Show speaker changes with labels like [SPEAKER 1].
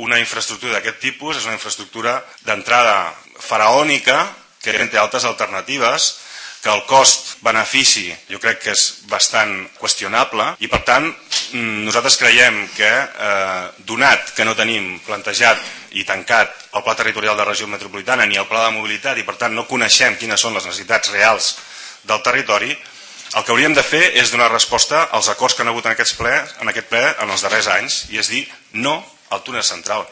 [SPEAKER 1] una infraestructura d'aquest tipus és una infraestructura d'entrada faraònica que té altres alternatives, que el cost-benefici jo crec que és bastant qüestionable i per tant nosaltres creiem que donat que no tenim plantejat i tancat el pla territorial de regió metropolitana ni el pla de mobilitat i per tant no coneixem quines són les necessitats reals del territori, el que hauríem de fer és donar resposta als acords que han hagut en aquest ple en els darrers anys i és dir no al túnel central.